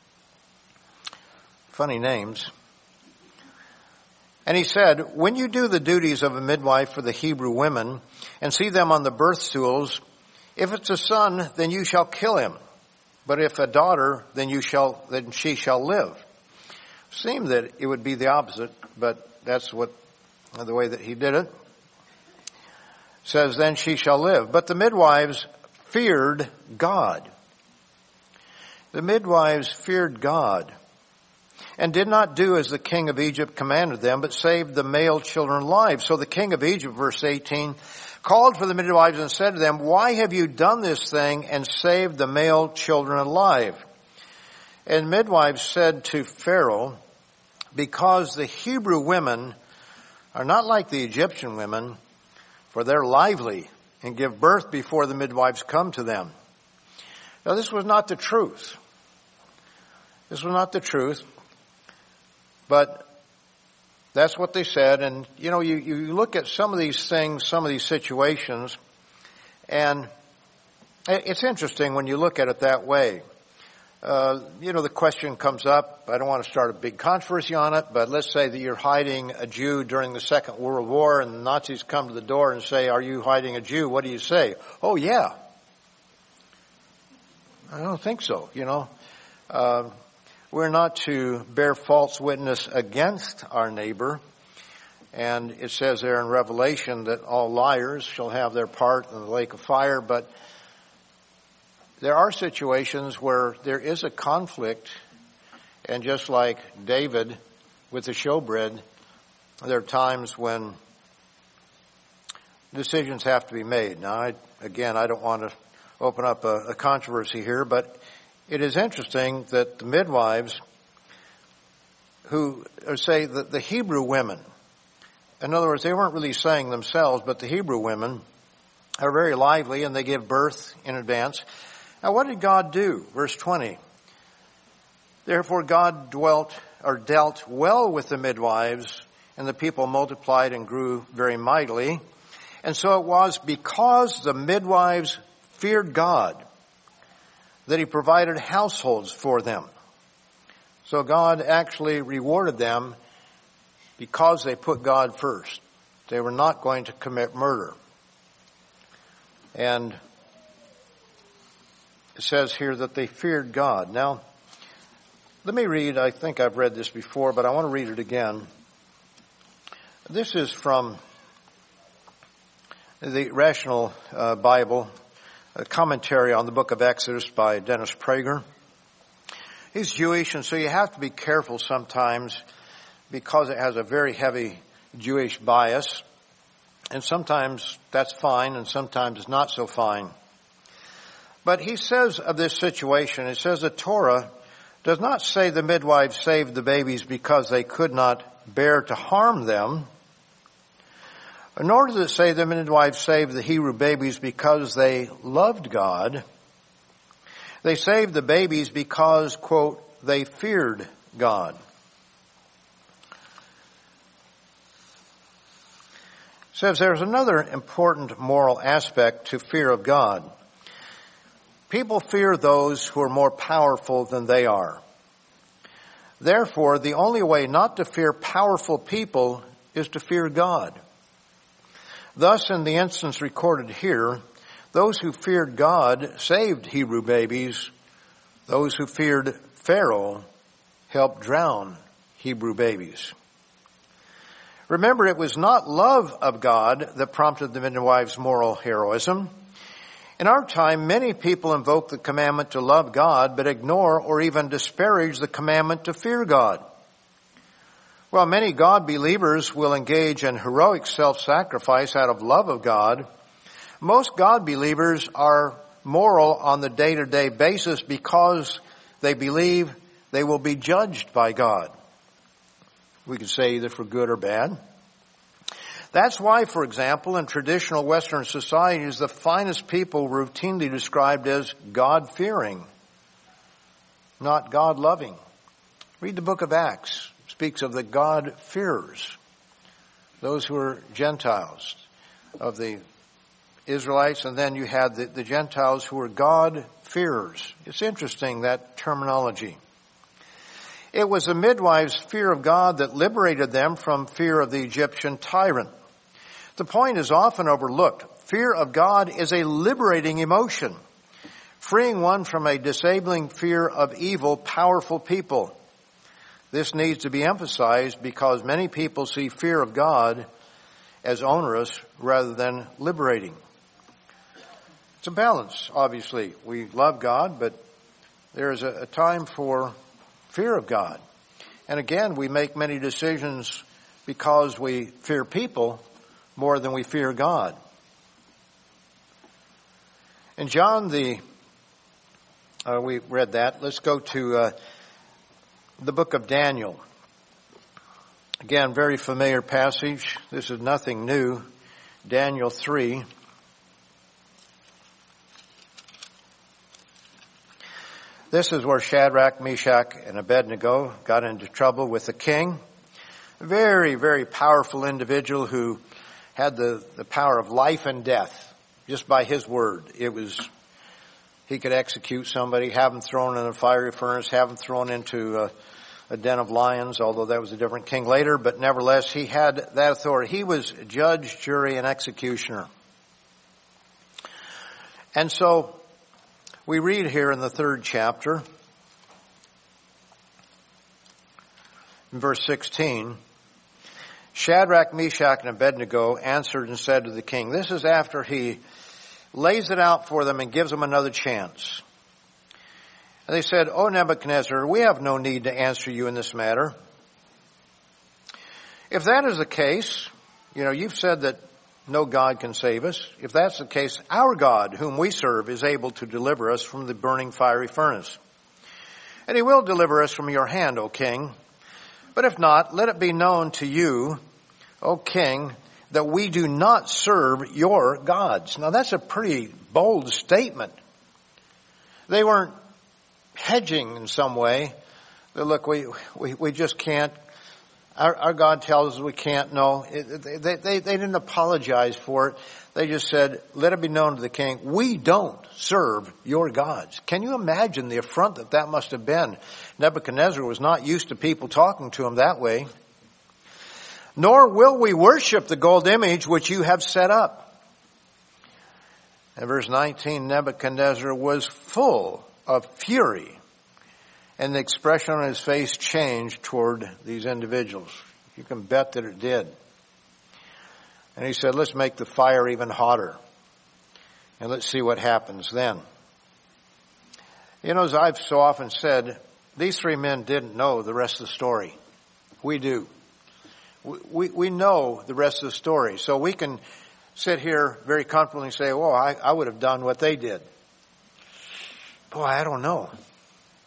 Funny names. And he said, when you do the duties of a midwife for the Hebrew women and see them on the birth stools, if it's a son, then you shall kill him. But if a daughter, then you shall, then she shall live. Seemed that it would be the opposite, but that's what, the way that he did it. Says, then she shall live. But the midwives feared God. The midwives feared God and did not do as the king of Egypt commanded them, but saved the male children alive. So the king of Egypt, verse eighteen, called for the midwives and said to them, why have you done this thing and saved the male children alive? And midwives said to Pharaoh, because the Hebrew women are not like the Egyptian women, for they're lively and give birth before the midwives come to them. Now, this was not the truth. This was not the truth. But that's what they said. And, you know, you, you look at some of these things, some of these situations, and it's interesting when you look at it that way. Uh, you know, the question comes up, I don't want to start a big controversy on it, but let's say that you're hiding a Jew during the Second World War and the Nazis come to the door and say, are you hiding a Jew? What do you say? Oh, yeah. I don't think so, you know. Uh, we're not to bear false witness against our neighbor. And it says there in Revelation that all liars shall have their part in the lake of fire, but there are situations where there is a conflict, and just like David with the showbread, there are times when decisions have to be made. Now, I, again, I don't want to open up a, a controversy here, but it is interesting that the midwives who or say that the Hebrew women, in other words, they weren't really saying themselves, but the Hebrew women are very lively and they give birth in advance. Now, what did God do? Verse twenty. Therefore God dwelt or dealt well with the midwives, and the people multiplied and grew very mightily. And so it was because the midwives feared God that he provided households for them. So God actually rewarded them because they put God first. They were not going to commit murder. And it says here that they feared God. Now, let me read, I think I've read this before, but I want to read it again. This is from the Rational uh, Bible, a commentary on the book of Exodus by Dennis Prager. He's Jewish, and so you have to be careful sometimes because it has a very heavy Jewish bias. And sometimes that's fine, and sometimes it's not so fine. But he says of this situation, it says the Torah does not say the midwives saved the babies because they could not bear to harm them, nor does it say the midwives saved the Hebrew babies because they loved God. They saved the babies because, quote, they feared God. It says there's another important moral aspect to fear of God. People fear those who are more powerful than they are. Therefore, the only way not to fear powerful people is to fear God. Thus, in the instance recorded here, those who feared God saved Hebrew babies. Those who feared Pharaoh helped drown Hebrew babies. Remember, it was not love of God that prompted the midwives' moral heroism. In our time, many people invoke the commandment to love God, but ignore or even disparage the commandment to fear God. While many God believers will engage in heroic self-sacrifice out of love of God, most God believers are moral on the day-to-day basis because they believe they will be judged by God. We could say either for good or bad. That's why, for example, in traditional Western societies, the finest people routinely described as God-fearing, not God-loving. Read the book of Acts. It speaks of the God-fearers, those who are Gentiles, of the Israelites, and then you had the, the Gentiles who were God-fearers. It's interesting, that terminology. It was the midwives' fear of God that liberated them from fear of the Egyptian tyrant. The point is often overlooked. Fear of God is a liberating emotion, freeing one from a disabling fear of evil, powerful people. This needs to be emphasized because many people see fear of God as onerous rather than liberating. It's a balance, obviously. We love God, but there is a, a time for fear of God. And again, we make many decisions because we fear people more than we fear God. In John, the uh, we read that. Let's go to uh, the book of Daniel. Again, very familiar passage. This is nothing new. Daniel three. This is where Shadrach, Meshach, and Abednego got into trouble with the king. A very, very powerful individual who had the, the power of life and death just by his word. It was, he could execute somebody, have them thrown in a fiery furnace, have them thrown into a, a den of lions, although that was a different king later, but nevertheless, he had that authority. He was judge, jury, and executioner. And so, we read here in the third chapter, in verse sixteen, Shadrach, Meshach, and Abednego answered and said to the king, this is after he lays it out for them and gives them another chance. And they said, O Nebuchadnezzar, we have no need to answer you in this matter. If that is the case, you know, you've said that no God can save us. If that's the case, our God, whom we serve, is able to deliver us from the burning fiery furnace. And he will deliver us from your hand, O king. But if not, let it be known to you, O king, that we do not serve your gods. Now that's a pretty bold statement. They weren't hedging in some way. They, look, we, we, we just can't. Our, our God tells us we can't. No, it, they, they, they didn't apologize for it. They just said, let it be known to the king, we don't serve your gods. Can you imagine the affront that that must have been? Nebuchadnezzar was not used to people talking to him that way. Nor will we worship the gold image which you have set up. In verse nineteen, Nebuchadnezzar was full of fury, and the expression on his face changed toward these individuals. You can bet that it did. And he said, let's make the fire even hotter. And let's see what happens then. You know, as I've so often said, these three men didn't know the rest of the story. We do. We, we, we know the rest of the story. So we can sit here very comfortably and say, well, I, I would have done what they did. Boy, I don't know.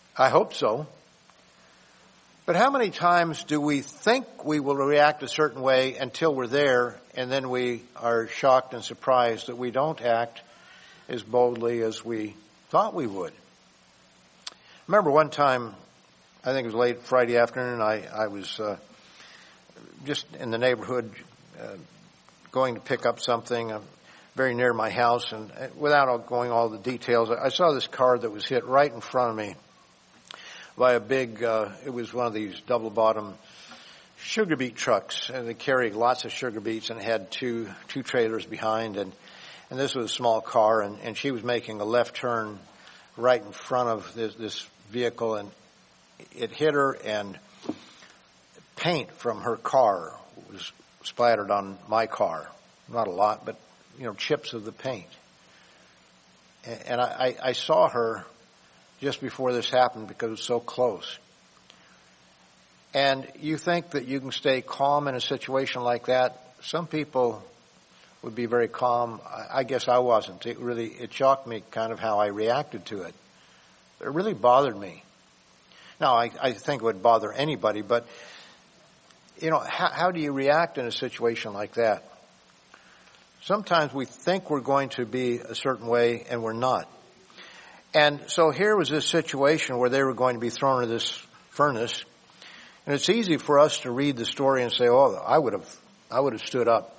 I hope so. But how many times do we think we will react a certain way until we're there, and then we are shocked and surprised that we don't act as boldly as we thought we would? I remember one time, I think it was late Friday afternoon, I, I was uh, just in the neighborhood uh, going to pick up something uh, very near my house, and uh, without going all the details, I saw this car that was hit right in front of me by a big, uh, it was one of these double-bottom sugar beet trucks, and they carried lots of sugar beets, and it had two two trailers behind, and and this was a small car, and, and she was making a left turn right in front of this, this vehicle, and it hit her, and paint from her car was splattered on my car. Not a lot, but, you know, chips of the paint. And, and I, I saw her just before this happened because it was so close. And you think that you can stay calm in a situation like that? Some people would be very calm. I guess I wasn't. It really, it shocked me kind of how I reacted to it. It really bothered me. Now, I, I think it would bother anybody, but, you know, how, how do you react in a situation like that? Sometimes we think we're going to be a certain way and we're not. And so here was this situation where they were going to be thrown into this furnace. And it's easy for us to read the story and say, oh, I would have, I would have stood up.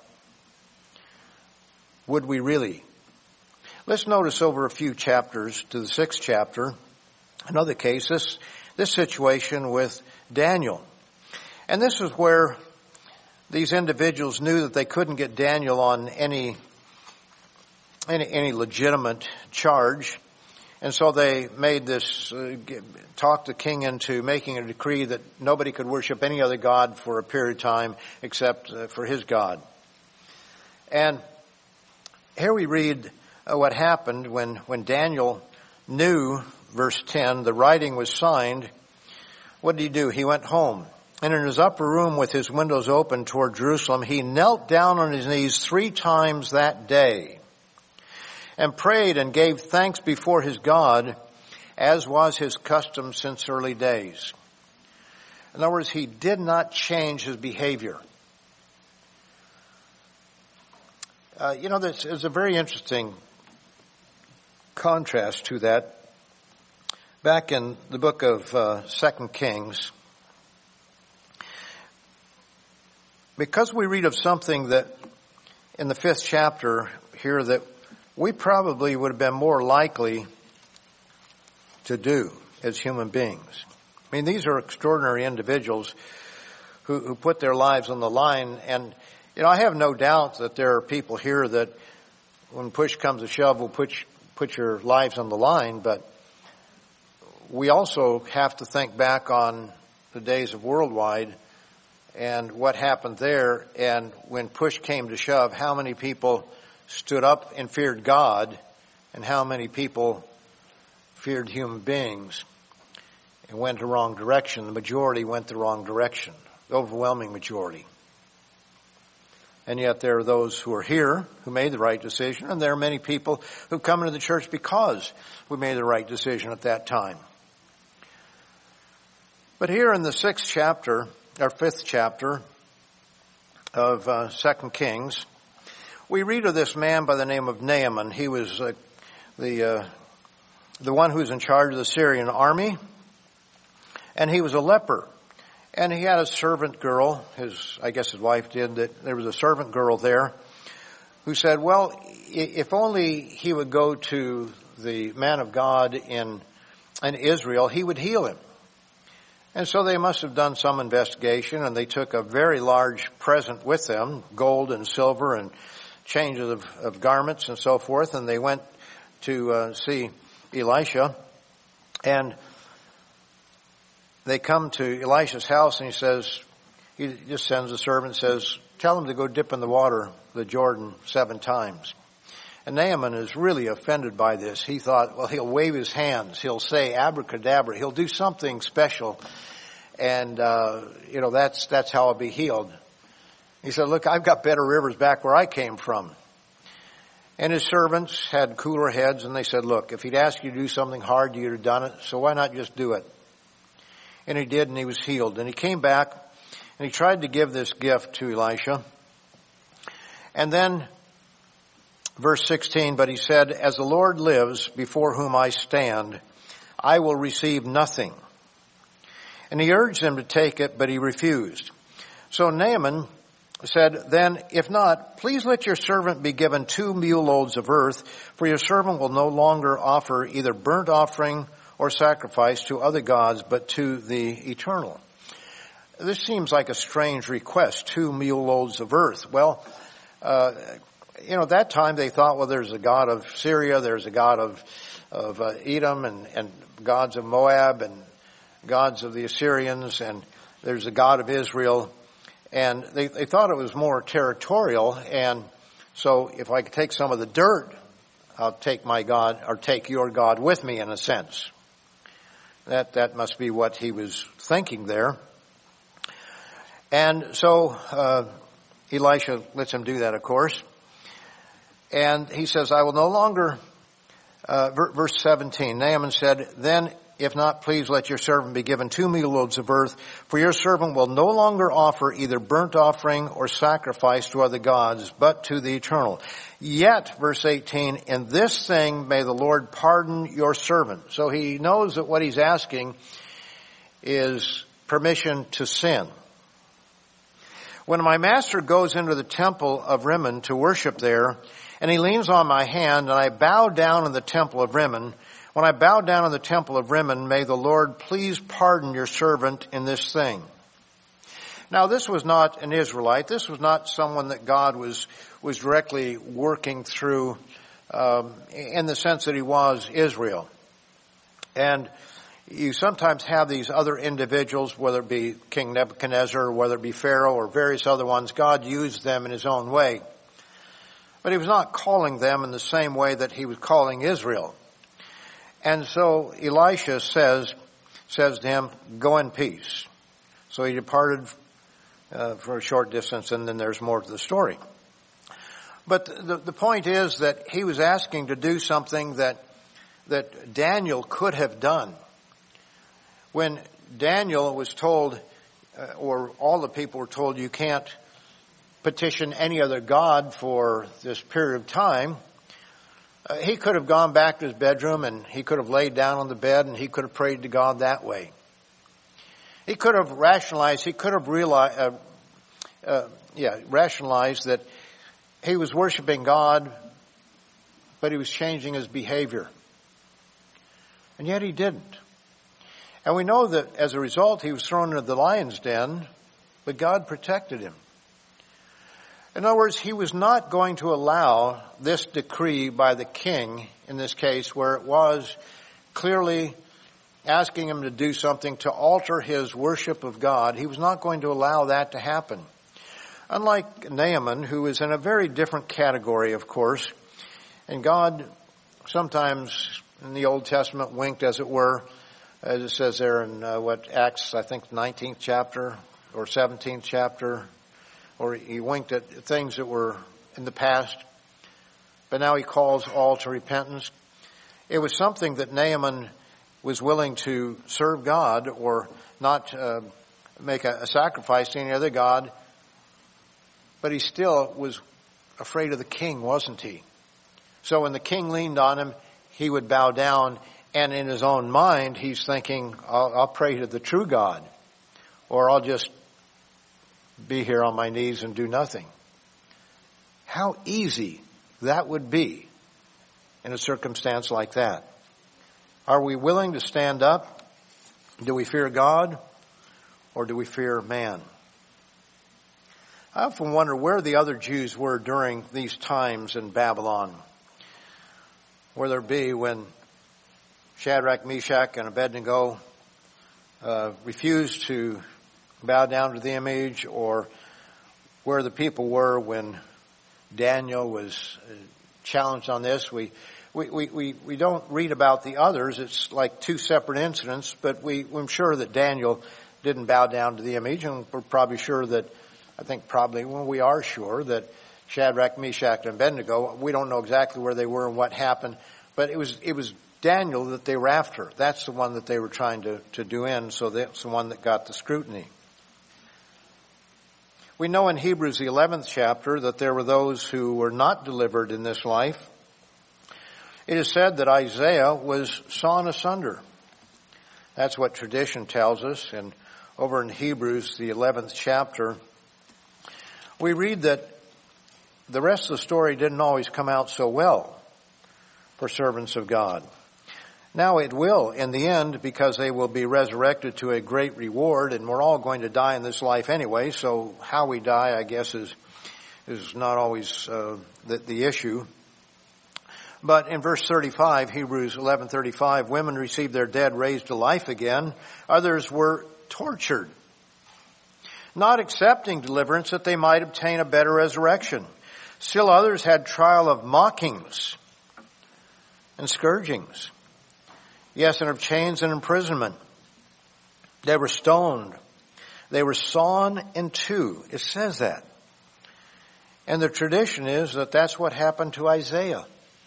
Would we really? Let's notice over a few chapters to the sixth chapter, another case, this, this situation with Daniel. And this is where these individuals knew that they couldn't get Daniel on any, any, any legitimate charge. And so they made this, uh, talked the king into making a decree that nobody could worship any other god for a period of time except uh, for his God. And here we read uh, what happened when, when Daniel knew, verse ten, the writing was signed. What did he do? He went home. And in his upper room with his windows open toward Jerusalem, he knelt down on his knees three times that day and prayed and gave thanks before his God, as was his custom since early days. In other words, he did not change his behavior. Uh, you know, there's, there's a very interesting contrast to that. Back in the book of uh, Second Kings, because we read of something that in the fifth chapter here that we probably would have been more likely to do as human beings. I mean, these are extraordinary individuals who, who put their lives on the line. And, you know, I have no doubt that there are people here that when push comes to shove will put, put your lives on the line. But we also have to think back on the days of Worldwide and what happened there. And when push came to shove, how many people stood up and feared God, and how many people feared human beings and went the wrong direction. The majority went the wrong direction, the overwhelming majority. And yet there are those who are here who made the right decision, and there are many people who come into the church because we made the right decision at that time. But here in the sixth chapter, or fifth chapter of uh, Second Kings, we read of this man by the name of Naaman. He was uh, the uh, the one who was in charge of the Syrian army, and he was a leper. And he had a servant girl, his I guess his wife did, that there was a servant girl there who said, well, if only he would go to the man of God in, in Israel, he would heal him. And so they must have done some investigation, and they took a very large present with them, gold and silver and changes of, of garments and so forth, and they went to uh, see Elisha, and they come to Elisha's house, and he says, he just sends a servant, says, tell him to go dip in the water, the Jordan, seven times. And Naaman is really offended by this. He thought, well, he'll wave his hands, he'll say abracadabra, he'll do something special, and uh, you know that's that's how I'll be healed. He said, look, I've got better rivers back where I came from. And his servants had cooler heads, and they said, look, if he'd asked you to do something hard, you'd have done it, so why not just do it? And he did, and he was healed. And he came back, and he tried to give this gift to Elisha. And then, verse sixteen, but he said, as the Lord lives before whom I stand, I will receive nothing. And he urged him to take it, but he refused. So Naaman said, then, if not, please let your servant be given two mule loads of earth, for your servant will no longer offer either burnt offering or sacrifice to other gods, but to the eternal. This seems like a strange request, two mule loads of earth. Well, uh, you know, at that time they thought, well, there's a god of Syria, there's a god of, of uh, Edom, and, and gods of Moab, and gods of the Assyrians, and there's a god of Israel. And they, they thought it was more territorial, and so if I could take some of the dirt, I'll take my God, or take your God with me, in a sense. That that must be what he was thinking there. And so uh, Elisha lets him do that, of course. And he says, I will no longer, uh, verse seventeen, Naaman said, then if not, please let your servant be given two mule loads of earth, for your servant will no longer offer either burnt offering or sacrifice to other gods, but to the eternal. Yet, verse eighteen, in this thing may the Lord pardon your servant. So he knows that what he's asking is permission to sin. When my master goes into the temple of Rimmon to worship there, and he leans on my hand, and I bow down in the temple of Rimmon, when I bow down in the temple of Rimmon, may the Lord please pardon your servant in this thing. Now, this was not an Israelite. This was not someone that God was was directly working through um, in the sense that he was Israel. And you sometimes have these other individuals, whether it be King Nebuchadnezzar, or whether it be Pharaoh, or various other ones. God used them in his own way. But he was not calling them in the same way that he was calling Israel. And so Elisha says, says to him, go in peace. So he departed uh, for a short distance, and then there's more to the story. But the, the point is that he was asking to do something that, that Daniel could have done. When Daniel was told, uh, or all the people were told, you can't petition any other god for this period of time, Uh, he could have gone back to his bedroom, and he could have laid down on the bed, and he could have prayed to God that way. He could have rationalized, he could have realized, uh, uh, yeah, rationalized that he was worshiping God, but he was changing his behavior. And yet he didn't. And we know that as a result, he was thrown into the lion's den, but God protected him. In other words, he was not going to allow this decree by the king, in this case, where it was clearly asking him to do something to alter his worship of God. He was not going to allow that to happen. Unlike Naaman, who is in a very different category, of course, and God sometimes in the Old Testament winked, as it were, as it says there in uh, what Acts, I think, nineteenth chapter or seventeenth chapter, or he winked at things that were in the past, but now he calls all to repentance. It was something that Naaman was willing to serve God or not uh, make a, a sacrifice to any other god, but he still was afraid of the king, wasn't he? So when the king leaned on him, he would bow down, and in his own mind, he's thinking, I'll, I'll pray to the true God, or I'll just be here on my knees and do nothing. How easy that would be in a circumstance like that. Are we willing to stand up? Do we fear God, or do we fear man? I often wonder where the other Jews were during these times in Babylon. Where there be when Shadrach, Meshach, and Abednego uh, refused to bow down to the image, or where the people were when Daniel was challenged on this. We we, we, we, we don't read about the others. It's like two separate incidents, but we, I'm sure that Daniel didn't bow down to the image, and we're probably sure that, I think probably, well, we are sure that Shadrach, Meshach, and Abednego. We don't know exactly where they were and what happened, but it was it was Daniel that they were after. That's the one that they were trying to, to do in, so that's the one that got the scrutiny. We know in Hebrews, the eleventh chapter, that there were those who were not delivered in this life. It is said that Isaiah was sawn asunder. That's what tradition tells us. And over in Hebrews, the eleventh chapter, we read that the rest of the story didn't always come out so well for servants of God. Now it will in the end, because they will be resurrected to a great reward, and we're all going to die in this life anyway, so how we die, I guess, is is not always uh, the, the issue. But in verse thirty-five, Hebrews eleven thirty-five, women received their dead raised to life again. Others were tortured, not accepting deliverance that they might obtain a better resurrection. Still others had trial of mockings and scourgings. Yes, and of chains and imprisonment. They were stoned. They were sawn in two. It says that. And the tradition is that that's what happened to Isaiah.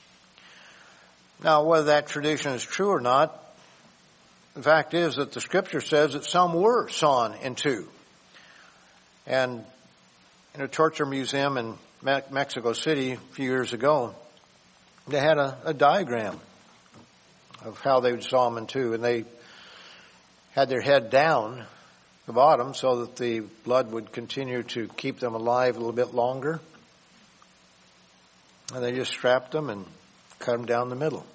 Now, whether that tradition is true or not, the fact is that the scripture says that some were sawn in two. And in a torture museum in Mexico City a few years ago, they had a, a diagram of how they would saw them in two. And they had their head down the bottom so that the blood would continue to keep them alive a little bit longer. And they just strapped them and cut them down the middle.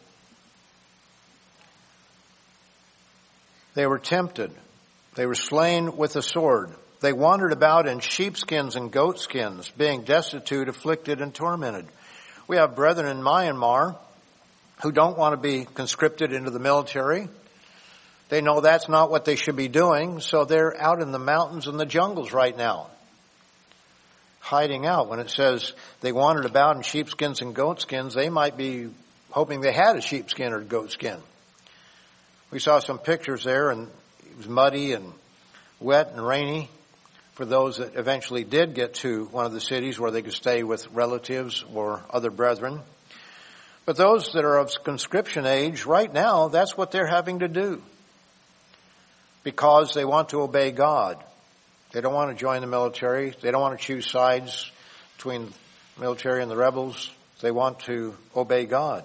They were tempted. They were slain with a sword. They wandered about in sheepskins and goatskins, being destitute, afflicted, and tormented. We have brethren in Myanmar who don't want to be conscripted into the military. They know that's not what they should be doing, so they're out in the mountains and the jungles right now, hiding out. When it says they wandered about in sheepskins and goatskins, they might be hoping they had a sheepskin or goatskin. We saw some pictures there, and it was muddy and wet and rainy for those that eventually did get to one of the cities where they could stay with relatives or other brethren. But those that are of conscription age, right now, that's what they're having to do because they want to obey God. They don't want to join the military. They don't want to choose sides between the military and the rebels. They want to obey God.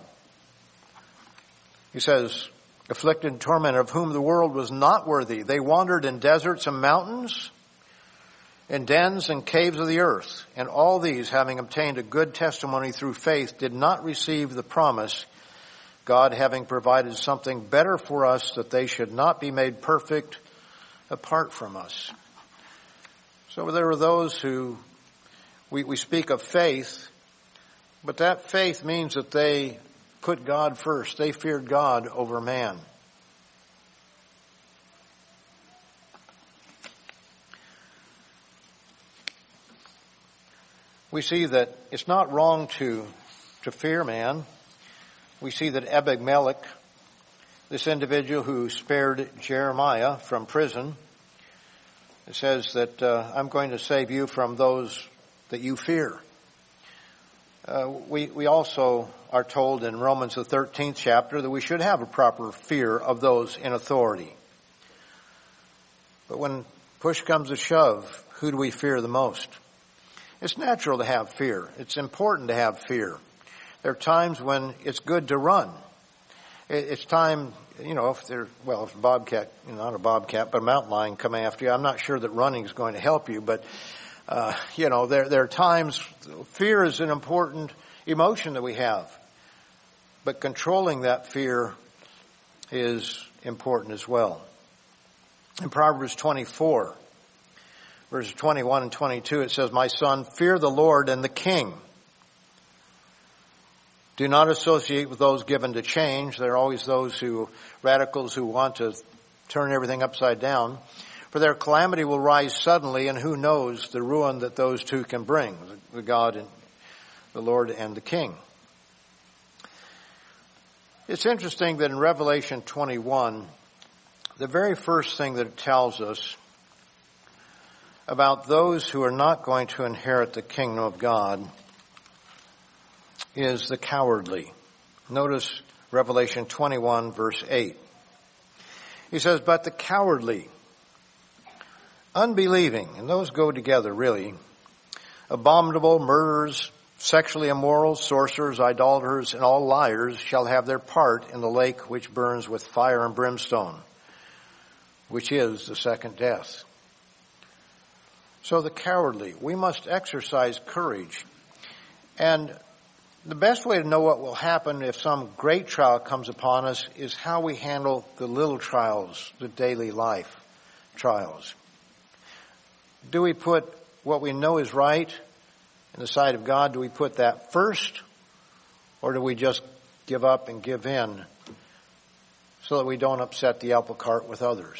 He says, afflicted and tormented, of whom the world was not worthy. They wandered in deserts and mountains, in dens and caves of the earth. And all these, having obtained a good testimony through faith, did not receive the promise, God having provided something better for us, that they should not be made perfect apart from us. So there were those who, we, we speak of faith, but that faith means that they put God first. They feared God over man. We see that it's not wrong to, to fear man. We see that Ebed-Melech, this individual who spared Jeremiah from prison, it says that uh, I'm going to save you from those that you fear. Uh, we, we also are told in Romans the thirteenth chapter that we should have a proper fear of those in authority. But when push comes to shove, who do we fear the most? It's natural to have fear. It's important to have fear. There are times when it's good to run. It's time, you know, if there, well, if a bobcat, you know, not a bobcat, but a mountain lion come after you, I'm not sure that running is going to help you, but, uh, you know, there, there are times, fear is an important emotion that we have. But controlling that fear is important as well. In Proverbs twenty-four, verses twenty-one and twenty-two, it says, my son, fear the Lord and the king. Do not associate with those given to change. There are always those who, radicals who want to turn everything upside down. For their calamity will rise suddenly, and who knows the ruin that those two can bring, the God and the Lord and the king. It's interesting that in Revelation twenty-one, the very first thing that it tells us about those who are not going to inherit the kingdom of God is the cowardly. Notice Revelation twenty-one, verse eight. He says, but the cowardly, unbelieving, and those go together really, abominable, murderers, sexually immoral, sorcerers, idolaters, and all liars shall have their part in the lake which burns with fire and brimstone, which is the second death. So the cowardly, we must exercise courage. And the best way to know what will happen if some great trial comes upon us is how we handle the little trials, the daily life trials. Do we put what we know is right in the sight of God, do we put that first? Or do we just give up and give in so that we don't upset the apple cart with others?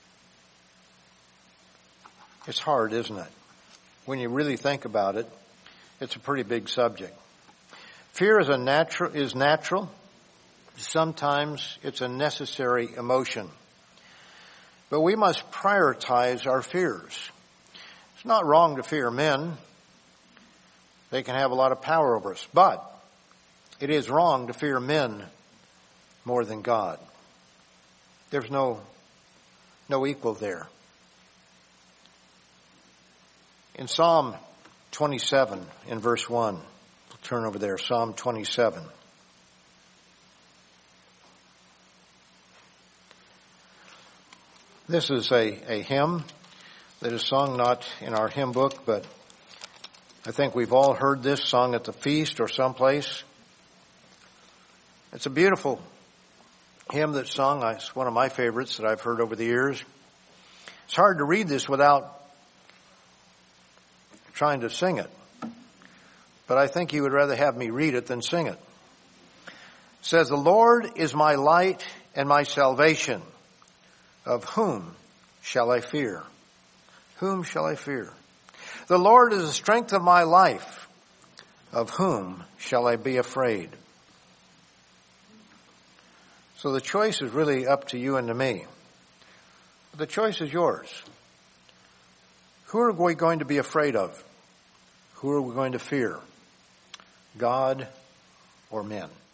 It's hard, isn't it? When you really think about it, it's a pretty big subject. Fear is a natural, is natural. Sometimes it's a necessary emotion. But we must prioritize our fears. It's not wrong to fear men. They can have a lot of power over us. But it is wrong to fear men more than God. There's no, no equal there. In Psalm twenty-seven, in verse one, we'll turn over there, Psalm twenty-seven. This is a, a hymn that is sung not in our hymn book, but I think we've all heard this sung at the feast or someplace. It's a beautiful hymn that's sung. It's one of my favorites that I've heard over the years. It's hard to read this without trying to sing it. But I think you would rather have me read it than sing it. It says, the Lord is my light and my salvation. Of whom shall I fear? Whom shall I fear? The Lord is the strength of my life. Of whom shall I be afraid? So the choice is really up to you and to me. The choice is yours. Who are we going to be afraid of? Who are we going to fear? God or men?